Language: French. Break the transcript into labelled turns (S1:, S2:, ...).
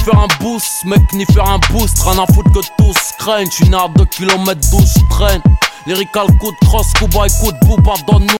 S1: faire un boost, mec, ni faire un boost. Rien à foutre que tous craignent. J'suis né à 2 km 12 traîne. Lyrical coup de cross, Kuba écoute, Booba donne-nous